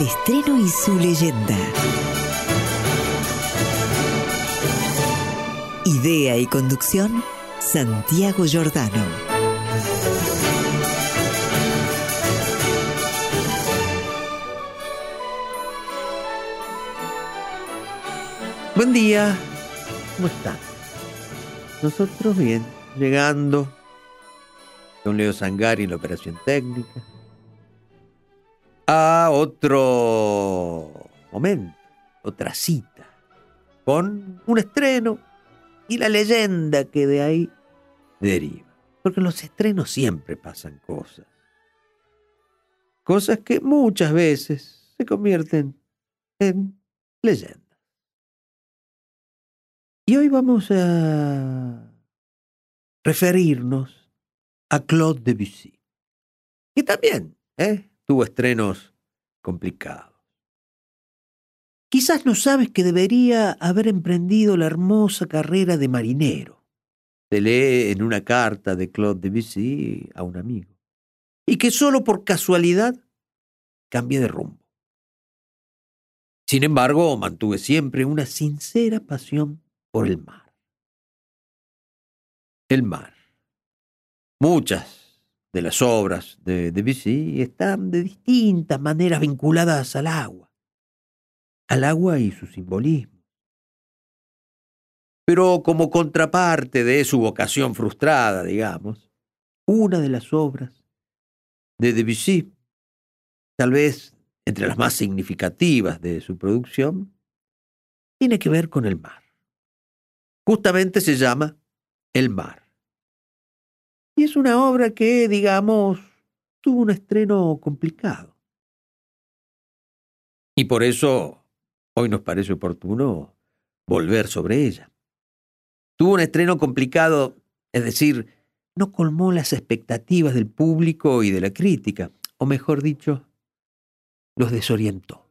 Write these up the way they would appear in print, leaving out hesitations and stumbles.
estreno y su leyenda. Idea y conducción, Santiago Giordano. Buen día, ¿cómo están? Nosotros bien, llegando con Leo Sangari en la operación técnica a otro momento, otra cita, con un estreno y la leyenda que de ahí deriva. Porque en los estrenos siempre pasan cosas. Cosas que muchas veces se convierten en leyendas. Y hoy vamos a referirnos a Claude Debussy, que también tuvo estrenos complicados. Quizás no sabes que debería haber emprendido la hermosa carrera de marinero. Se lee en una carta de Claude Debussy a un amigo. Y que solo por casualidad cambié de rumbo. Sin embargo, mantuve siempre una sincera pasión por el mar. El mar. Muchas de las obras de Debussy están de distintas maneras vinculadas al agua y su simbolismo. Pero como contraparte de su vocación frustrada, digamos, una de las obras de Debussy, tal vez entre las más significativas de su producción, tiene que ver con el mar. Justamente se llama El mar. Y es una obra que, digamos, tuvo un estreno complicado. Y por eso hoy nos parece oportuno volver sobre ella. Tuvo un estreno complicado, es decir, no colmó las expectativas del público y de la crítica, o mejor dicho, los desorientó.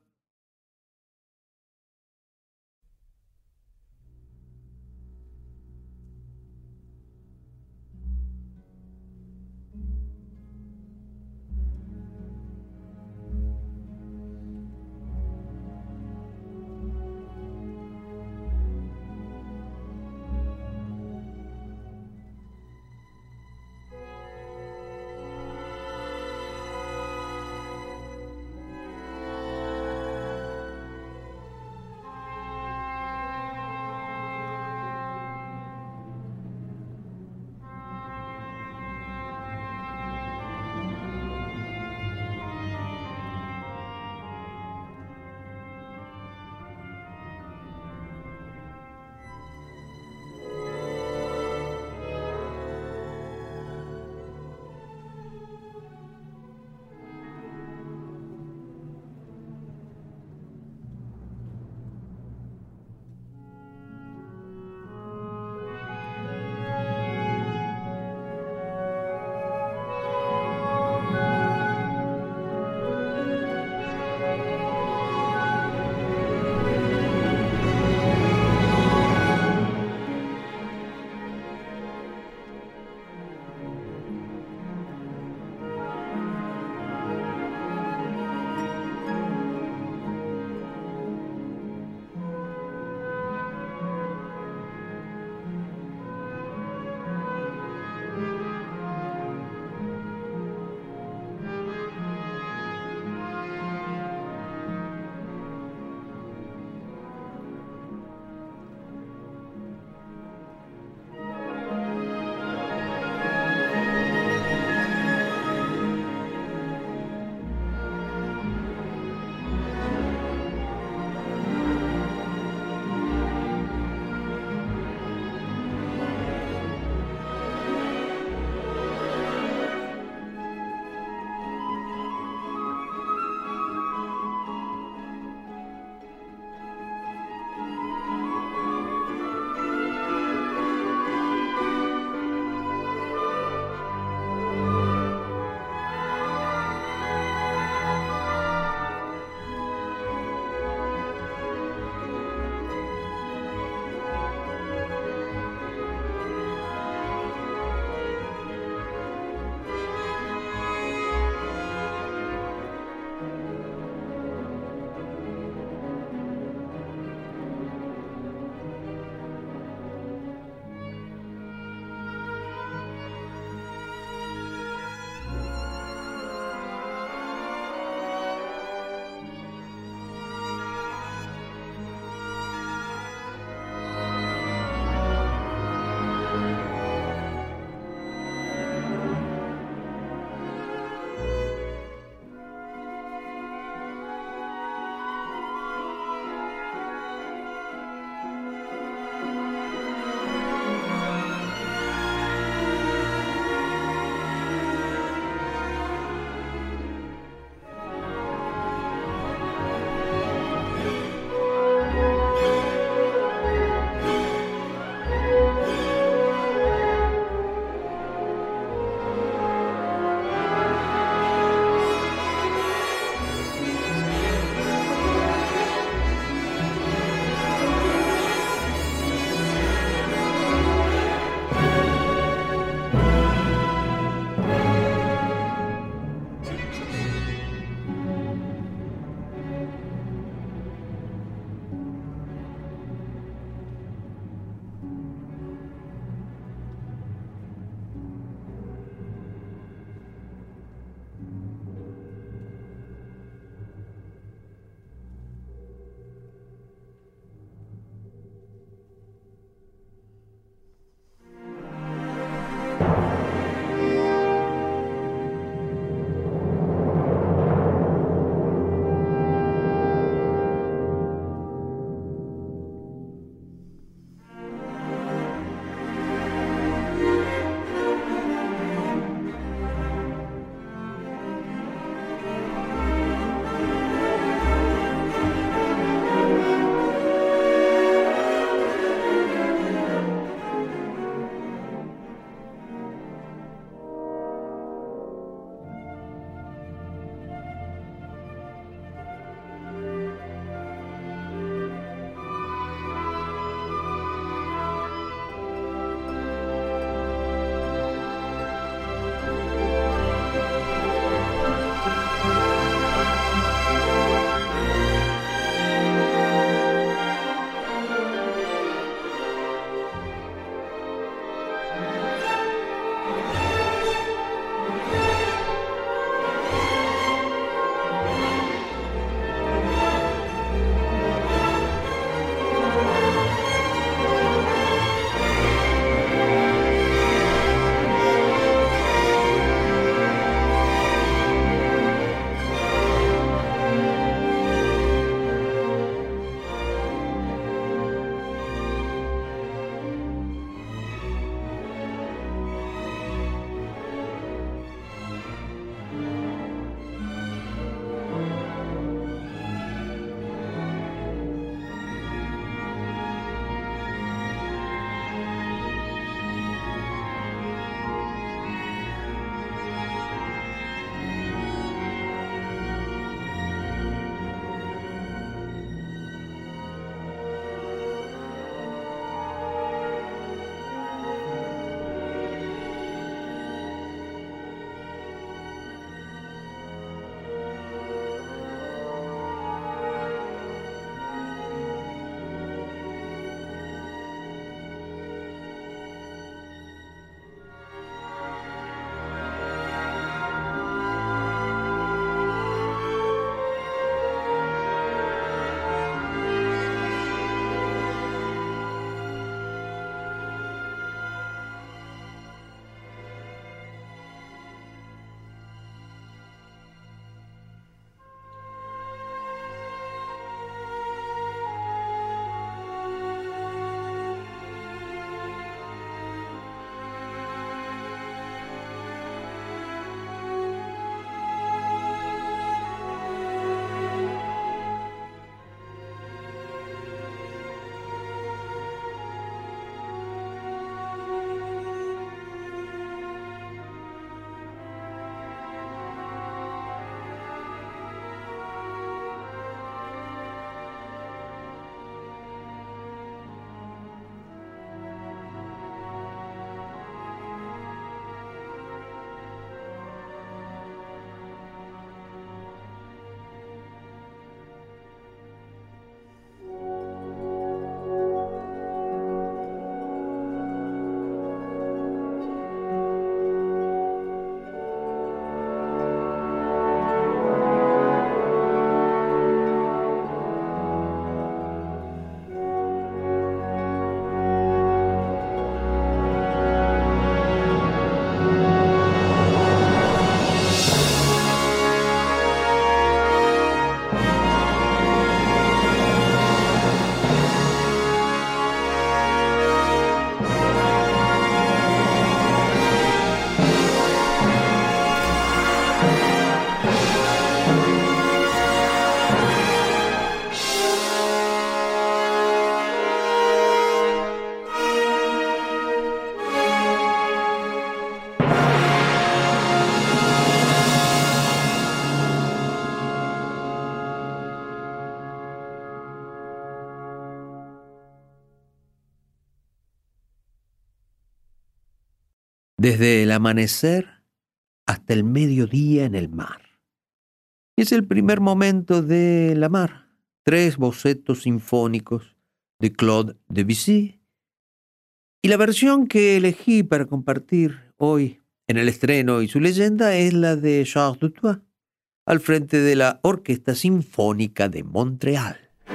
desde el amanecer hasta el mediodía en el mar. Es el primer momento de La Mar, 3 bocetos sinfónicos de Claude Debussy, y la versión que elegí para compartir hoy en el estreno y su leyenda es la de Charles Dutoit, al frente de la Orquesta Sinfónica de Montreal.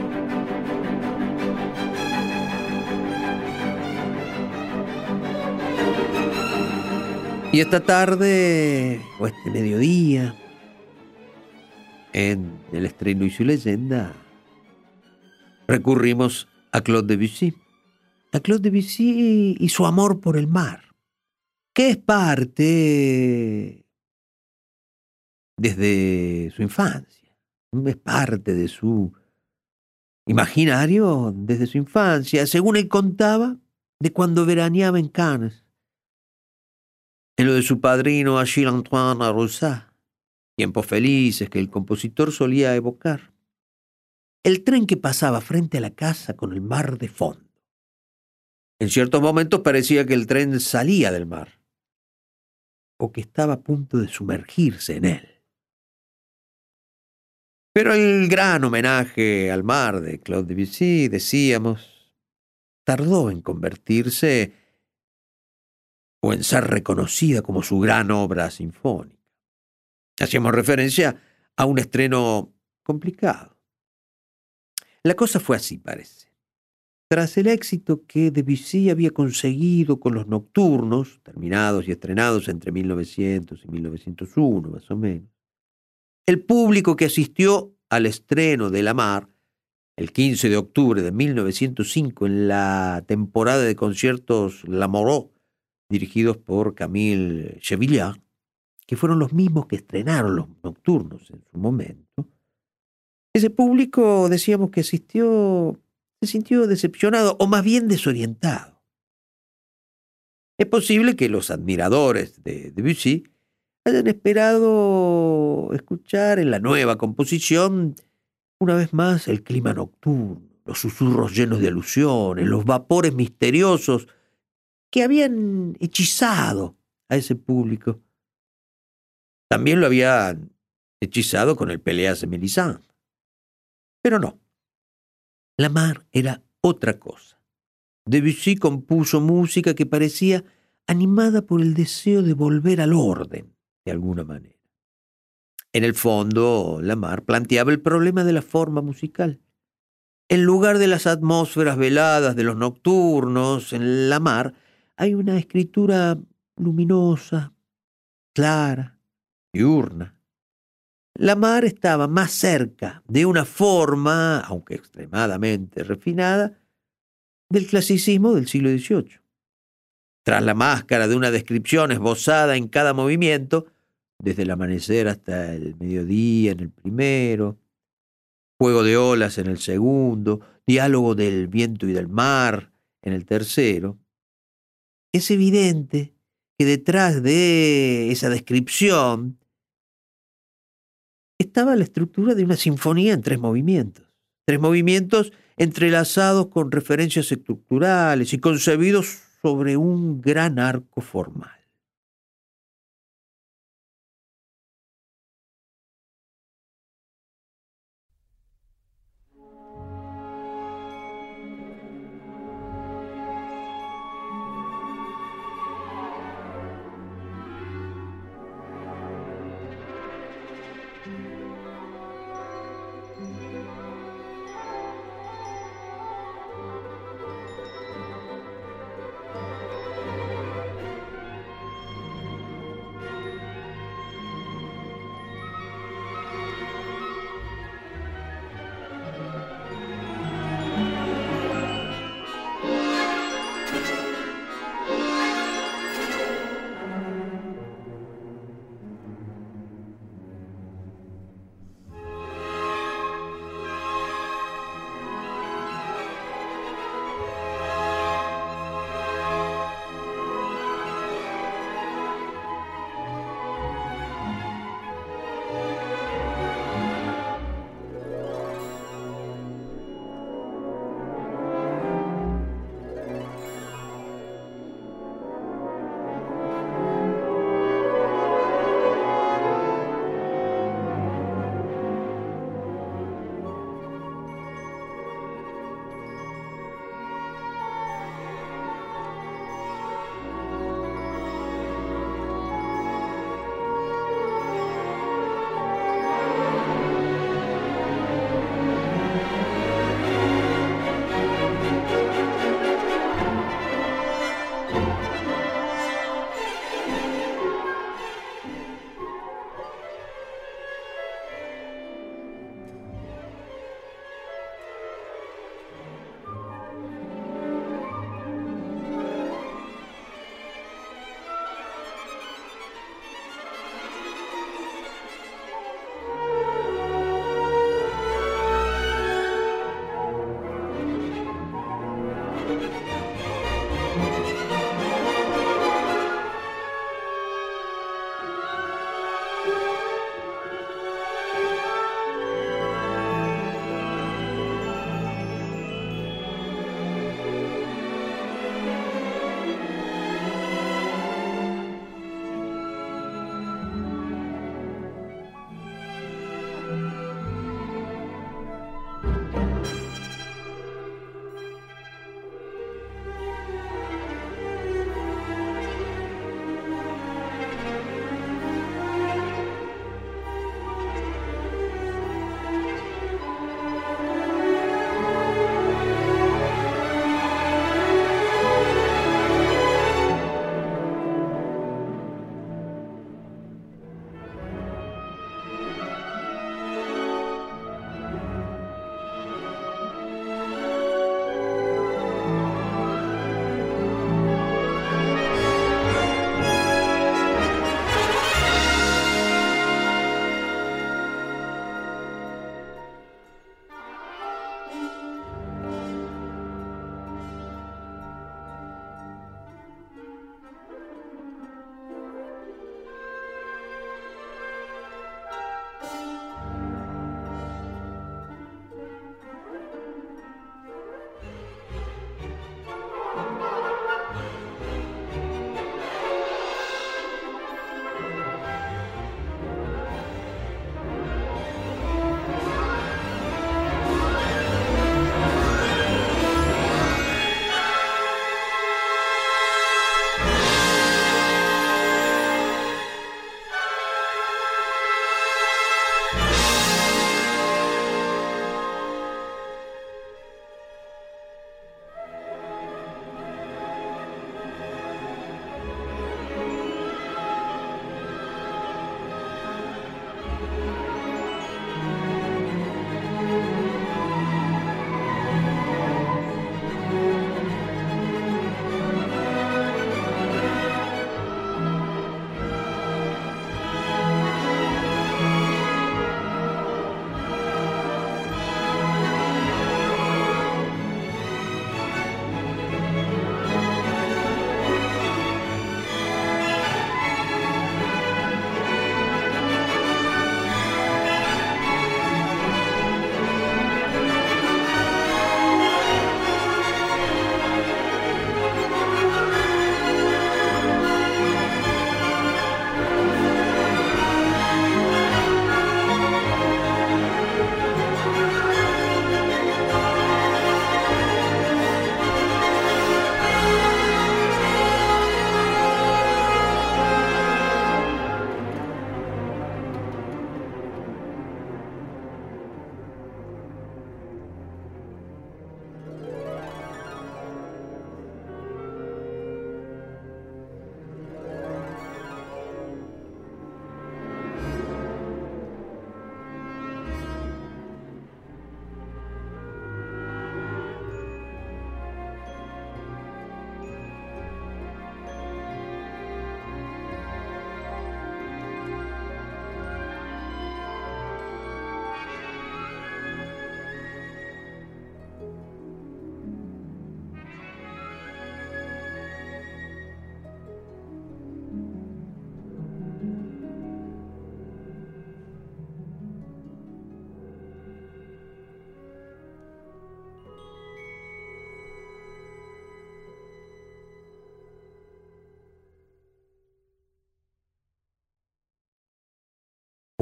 Y esta tarde, o este mediodía, en el estreno y su leyenda, recurrimos a Claude Debussy. A Claude Debussy y su amor por el mar, que es parte desde su infancia, es parte de su imaginario desde su infancia, según él contaba, de cuando veraneaba en Cannes, en lo de su padrino Achille Antoine Arrosat, tiempos felices que el compositor solía evocar. El tren que pasaba frente a la casa con el mar de fondo. En ciertos momentos parecía que el tren salía del mar, o que estaba a punto de sumergirse en él. Pero el gran homenaje al mar de Claude Debussy, decíamos, tardó en convertirse o en ser reconocida como su gran obra sinfónica. Hacíamos referencia a un estreno complicado. La cosa fue así, parece. Tras el éxito que Debussy había conseguido con los nocturnos, terminados y estrenados entre 1900 y 1901, más o menos, el público que asistió al estreno de La Mar, el 15 de octubre de 1905, en la temporada de conciertos Lamoureux, dirigidos por Camille Chevillard, que fueron los mismos que estrenaron los nocturnos en su momento, ese público, decíamos, que asistió, se sintió decepcionado o más bien desorientado. Es posible que los admiradores de Debussy hayan esperado escuchar en la nueva composición una vez más el clima nocturno, los susurros llenos de alusiones, los vapores misteriosos que habían hechizado a ese público. También lo habían hechizado con el Péléas de Mélisande. Pero no. La Mar era otra cosa. Debussy compuso música que parecía animada por el deseo de volver al orden, de alguna manera. En el fondo, La Mar planteaba el problema de la forma musical. En lugar de las atmósferas veladas de los nocturnos, en La Mar hay una escritura luminosa, clara, diurna. La Mar estaba más cerca de una forma, aunque extremadamente refinada, del clasicismo del siglo XVIII. Tras la máscara de una descripción esbozada en cada movimiento, desde el amanecer hasta el mediodía en el primero, juego de olas en el segundo, diálogo del viento y del mar en el tercero, es evidente que detrás de esa descripción estaba la estructura de una sinfonía en 3 movimientos entrelazados con referencias estructurales y concebidos sobre un gran arco formal.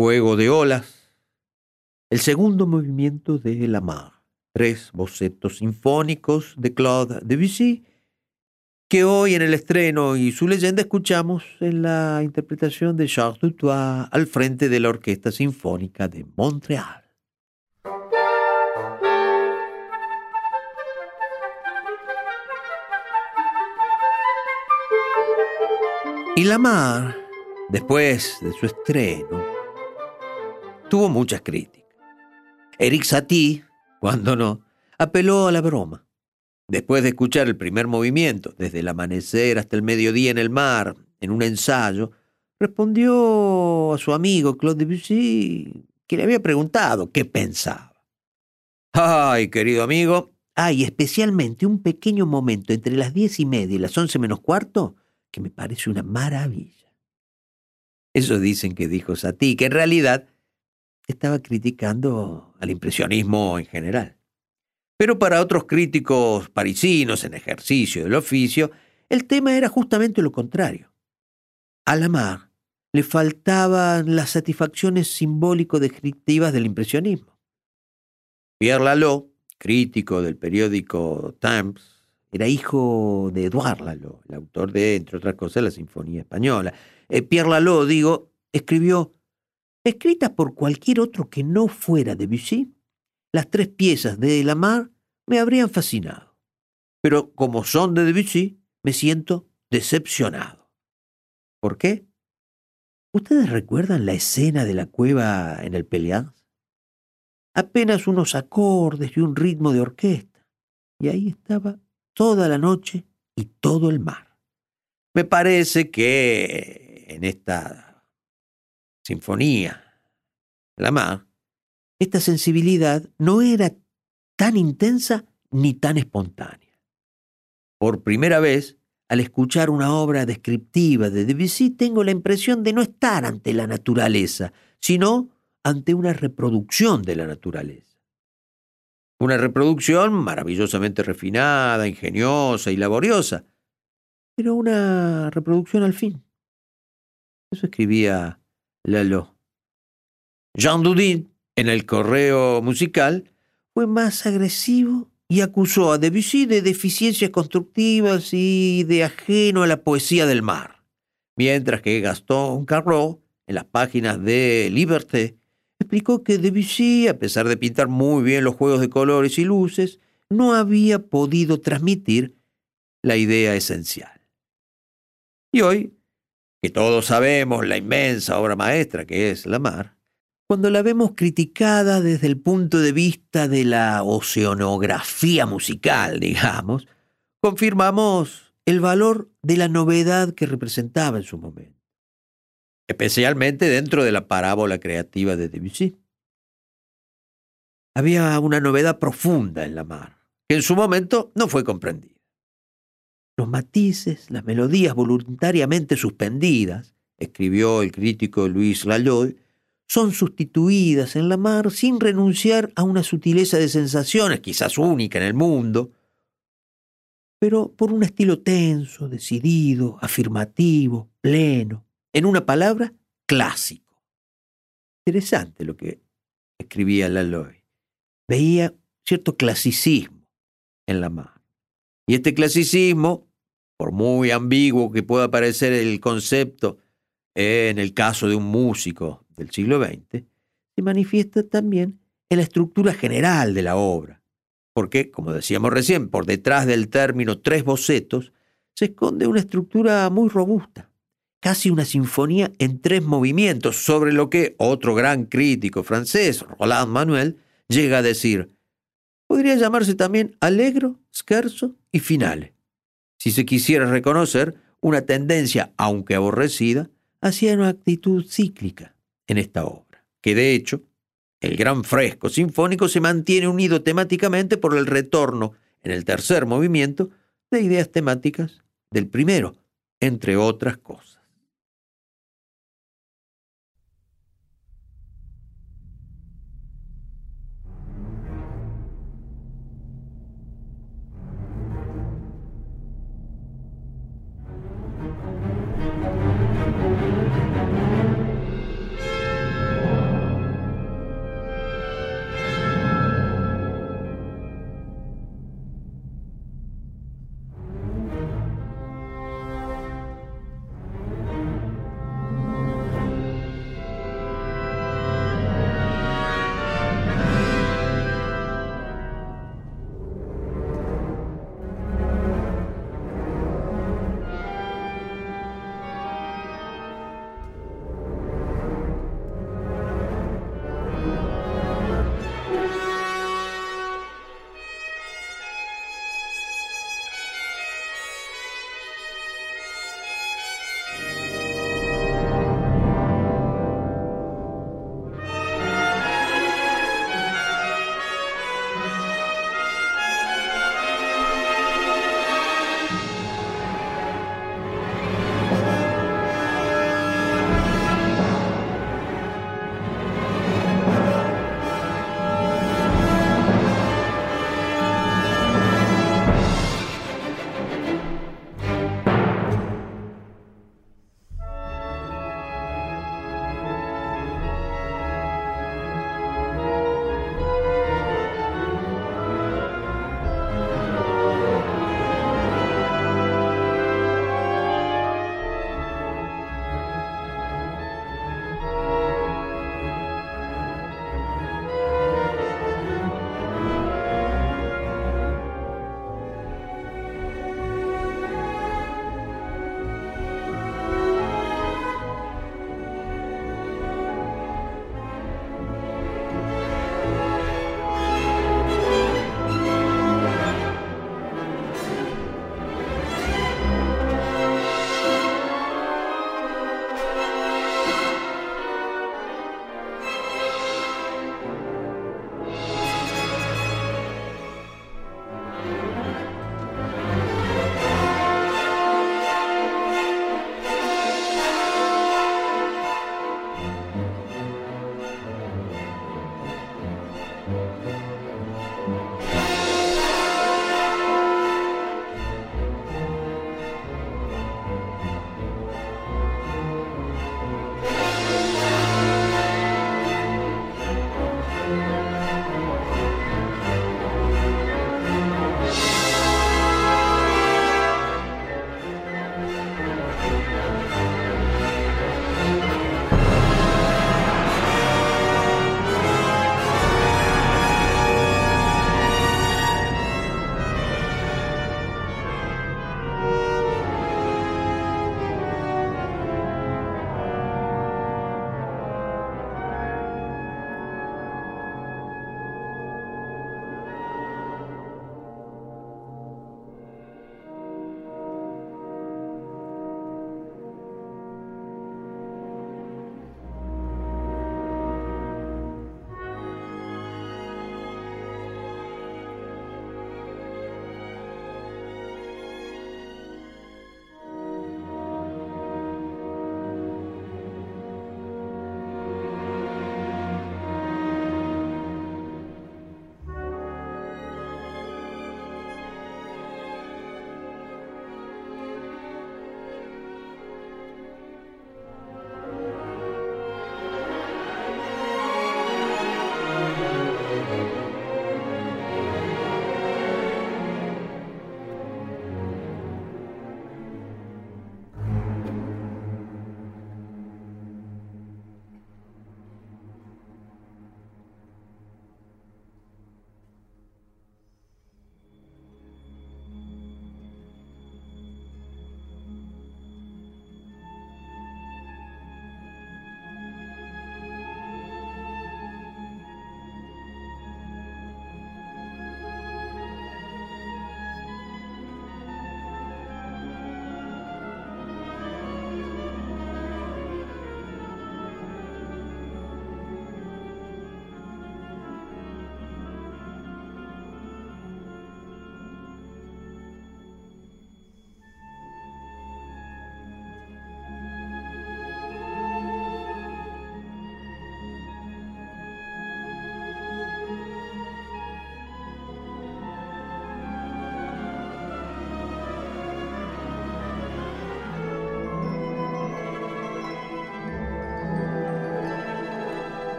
Juego de olas, el segundo movimiento de La Mar, 3 bocetos sinfónicos de Claude Debussy, que hoy en el estreno y su leyenda escuchamos en la interpretación de Charles Dutoit al frente de la Orquesta Sinfónica de Montreal. Y La Mar, después de su estreno, tuvo muchas críticas. Erik Satie, cuando no, apeló a la broma. Después de escuchar el primer movimiento, desde el amanecer hasta el mediodía en el mar, en un ensayo, respondió a su amigo Claude Debussy que le había preguntado qué pensaba. ¡Ay, querido amigo! Hay especialmente un pequeño momento entre las 10:30 y las 11 menos cuarto que me parece una maravilla. Eso dicen que dijo Satie, que en realidad estaba criticando al impresionismo en general. Pero para otros críticos parisinos en ejercicio del oficio, el tema era justamente lo contrario. A La Mar le faltaban las satisfacciones simbólico-descriptivas del impresionismo. Pierre Lalo, crítico del periódico Times, era hijo de Edouard Lalo, el autor de, entre otras cosas, la Sinfonía Española. Pierre Lalo, escribió: escritas por cualquier otro que no fuera Debussy, las 3 piezas de La Mar me habrían fascinado. Pero como son de Debussy, me siento decepcionado. ¿Por qué? ¿Ustedes recuerdan la escena de la cueva en el Pelléas? Apenas unos acordes y un ritmo de orquesta. Y ahí estaba toda la noche y todo el mar. Me parece que en esta sinfonía, La Mar, esta sensibilidad no era tan intensa ni tan espontánea. Por primera vez, al escuchar una obra descriptiva de Debussy, tengo la impresión de no estar ante la naturaleza, sino ante una reproducción de la naturaleza. Una reproducción maravillosamente refinada, ingeniosa y laboriosa, pero una reproducción al fin. Eso escribía Lalo. Jean Dudin, en el correo musical, fue más agresivo y acusó a Debussy de deficiencias constructivas y de ajeno a la poesía del mar, mientras que Gaston Carreau, en las páginas de Liberté, explicó que Debussy, a pesar de pintar muy bien los juegos de colores y luces, no había podido transmitir la idea esencial. Y hoy, que todos sabemos la inmensa obra maestra que es La Mar, cuando la vemos criticada desde el punto de vista de la oceanografía musical, digamos, confirmamos el valor de la novedad que representaba en su momento, especialmente dentro de la parábola creativa de Debussy. Había una novedad profunda en La Mar, que en su momento no fue comprendida. Los matices, las melodías voluntariamente suspendidas, escribió el crítico Louis Layoy, son sustituidas en La Mar sin renunciar a una sutileza de sensaciones, quizás única en el mundo, pero por un estilo tenso, decidido, afirmativo, pleno, en una palabra, clásico. Interesante lo que escribía Layoy. Veía cierto clasicismo en La Mar. Y este clasicismo, por muy ambiguo que pueda parecer el concepto en el caso de un músico del siglo XX, se manifiesta también en la estructura general de la obra, porque, como decíamos recién, por detrás del término 3 bocetos se esconde una estructura muy robusta, casi una sinfonía en 3 movimientos, sobre lo que otro gran crítico francés, Roland Manuel, llega a decir: podría llamarse también allegro, scherzo y finale, si se quisiera reconocer una tendencia, aunque aborrecida, hacia una actitud cíclica en esta obra, que de hecho, el gran fresco sinfónico se mantiene unido temáticamente por el retorno, en el tercer movimiento, de ideas temáticas del primero, entre otras cosas.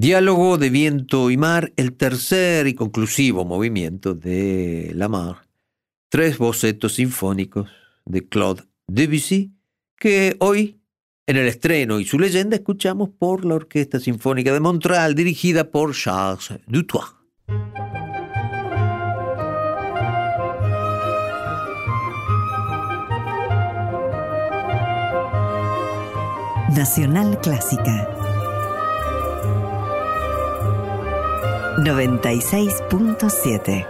Diálogo de viento y mar, el tercer y conclusivo movimiento de La Mar, tres bocetos sinfónicos de Claude Debussy, que hoy, en el estreno y su leyenda, escuchamos por la Orquesta Sinfónica de Montreal, dirigida por Charles Dutoit. Nacional Clásica 96.7.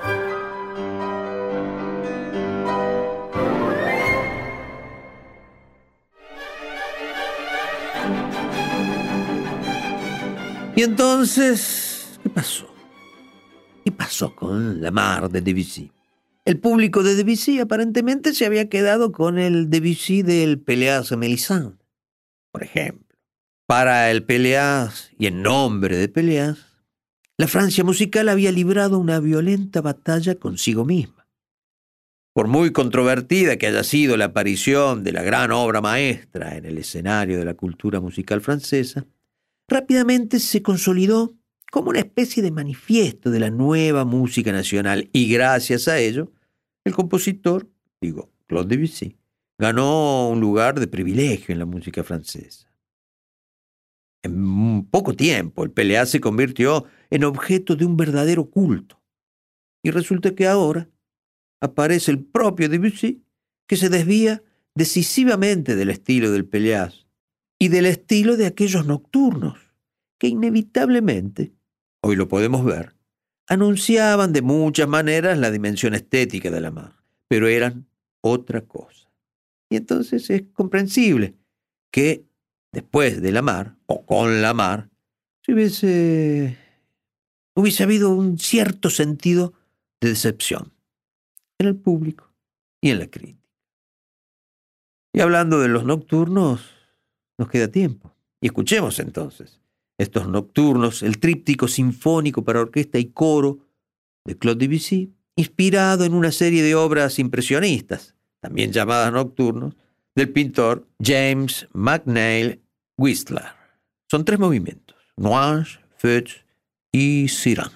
Y entonces, ¿qué pasó? ¿Qué pasó con La Mar de Debussy? El público de Debussy aparentemente se había quedado con el Debussy del Pelléas Melisande, por ejemplo. Para el Pelléas y en nombre de Pelléas, la Francia musical había librado una violenta batalla consigo misma. Por muy controvertida que haya sido la aparición de la gran obra maestra en el escenario de la cultura musical francesa, rápidamente se consolidó como una especie de manifiesto de la nueva música nacional y gracias a ello, el compositor, Claude Debussy, ganó un lugar de privilegio en la música francesa. En poco tiempo, el Pelléas se convirtió en objeto de un verdadero culto. Y resulta que ahora aparece el propio Debussy que se desvía decisivamente del estilo del Pelléas y del estilo de aquellos nocturnos que inevitablemente, hoy lo podemos ver, anunciaban de muchas maneras la dimensión estética de La Mar, pero eran otra cosa. Y entonces es comprensible que después de La Mar, o con La Mar, hubiese habido un cierto sentido de decepción en el público y en la crítica. Y hablando de los nocturnos, nos queda tiempo. Y escuchemos entonces estos nocturnos, el tríptico sinfónico para orquesta y coro de Claude Debussy, inspirado en una serie de obras impresionistas, también llamadas nocturnos, del pintor James McNeill Whistler. Son tres movimientos: Nuages, Feux y Sirène.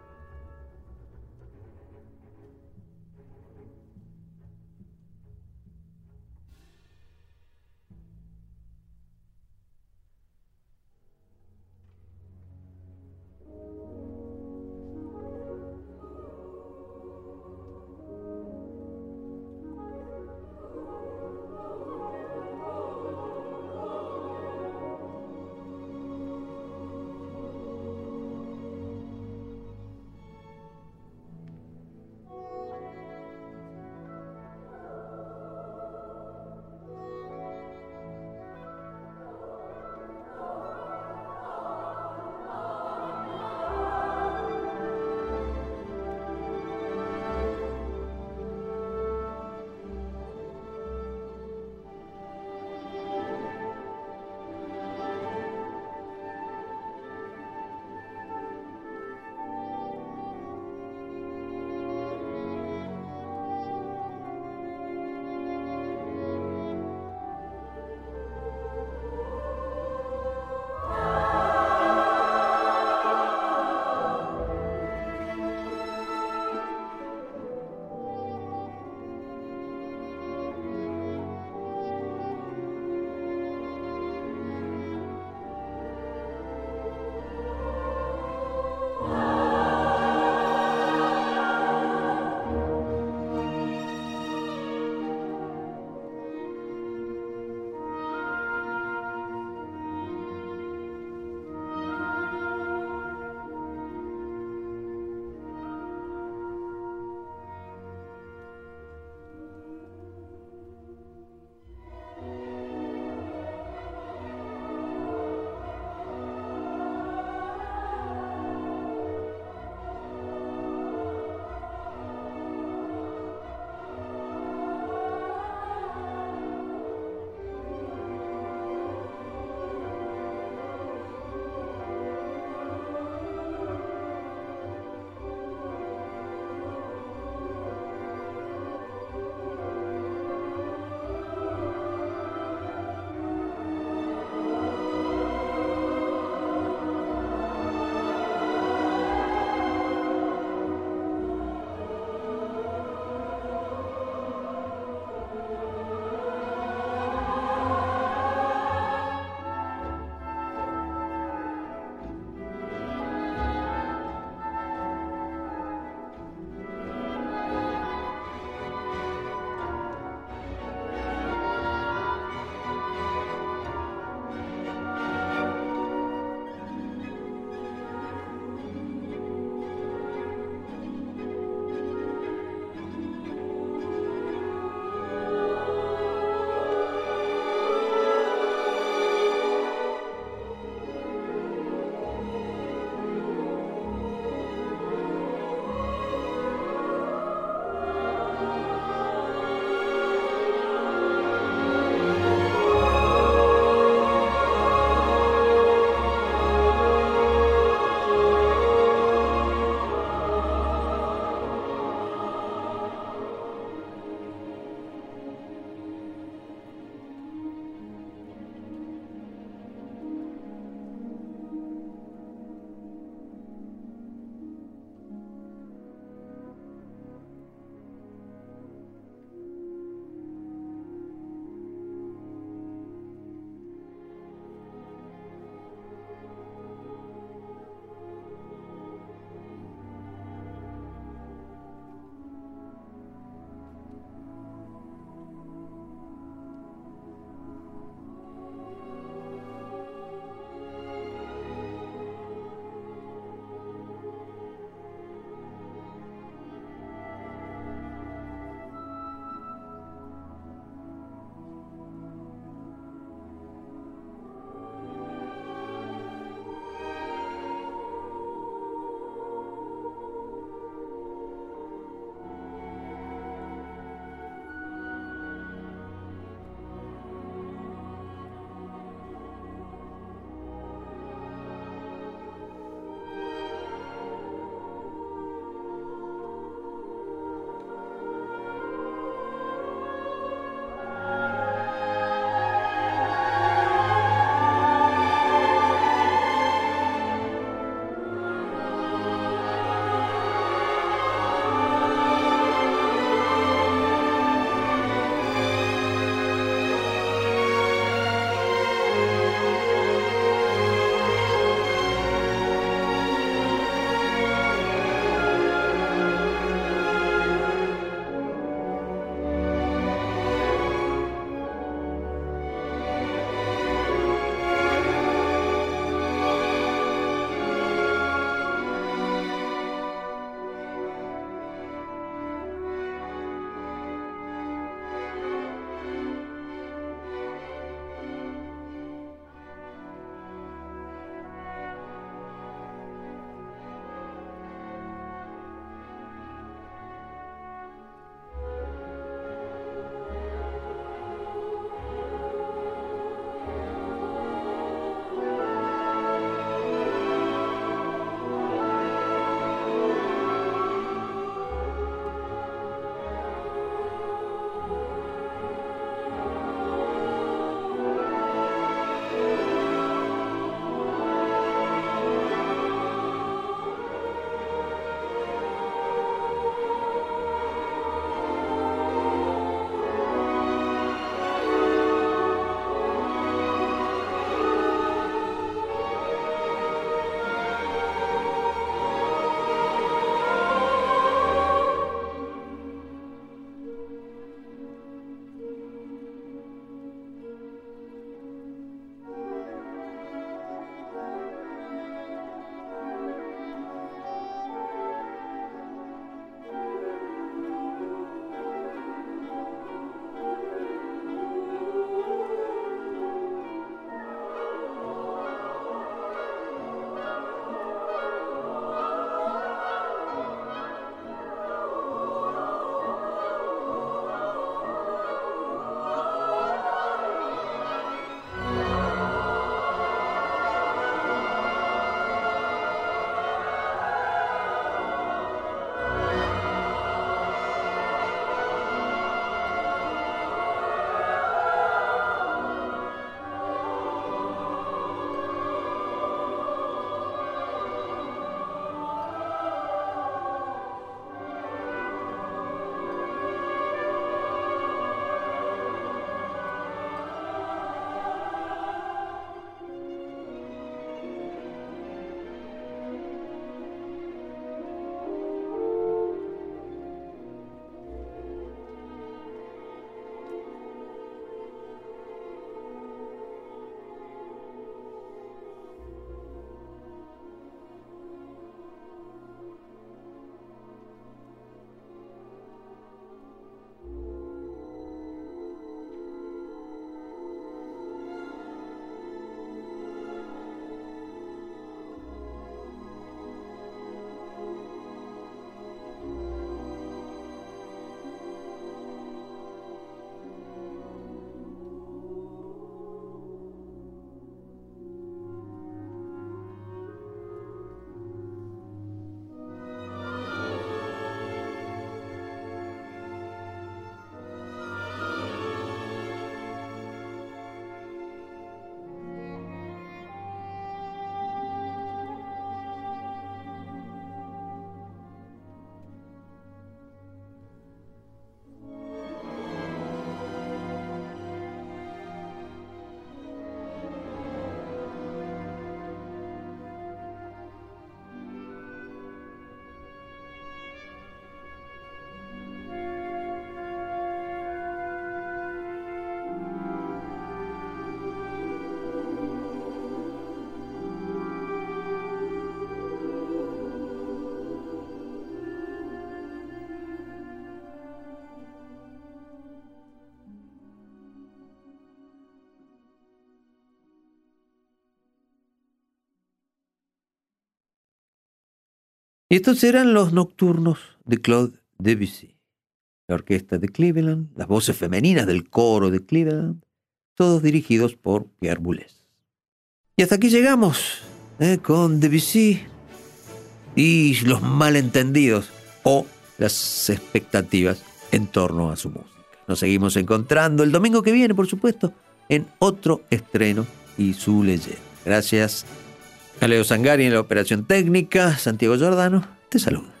Y estos eran los nocturnos de Claude Debussy. La orquesta de Cleveland, las voces femeninas del coro de Cleveland, todos dirigidos por Pierre Boulez. Y hasta aquí llegamos con Debussy y los malentendidos o las expectativas en torno a su música. Nos seguimos encontrando el domingo que viene, por supuesto, en otro estreno y su leyenda. Gracias a Leo Sangari en la operación técnica. Santiago Giordano te saluda.